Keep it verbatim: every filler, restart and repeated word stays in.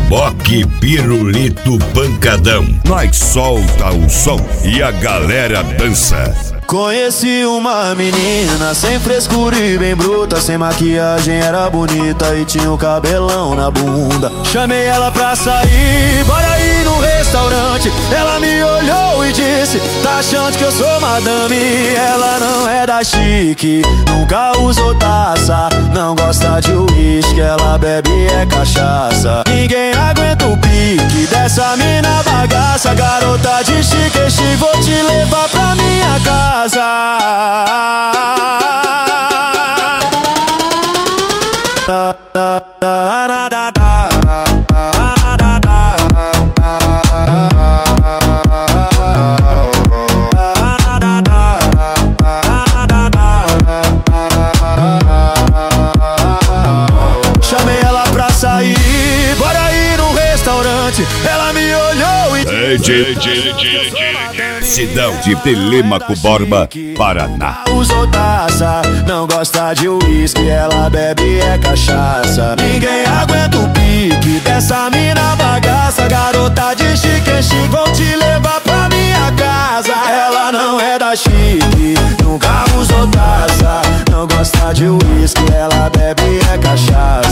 Boque, pirulito, pancadão. Nós solta o som e a galera dança. Conheci uma menina sem frescura e bem bruta, sem maquiagem, era bonita e tinha o cabelão na bunda. Chamei ela pra sair, bora ir no restaurante. Ela me olhou e disse: tá achando que eu sou madame? Ela não é da chique, nunca usou taça, não gosta de uísque, ela bebe é cachaça. Ninguém aguenta o pique dessa mina bagaça. Garota de chique, chique, vou te levar pra minha casa. Chamei ela pra sair, bora ir num restaurante. Ela me olhou e Cidão de Telêmaco Borba, Paraná. Usou taça, não gosta de uísque, ela bebe é cachaça. Ninguém aguenta o pique dessa mina bagaça. Garota de chique, chique, vou te levar pra minha casa. Ela não é da chique, nunca usou taça, não gosta de uísque, ela bebe é cachaça.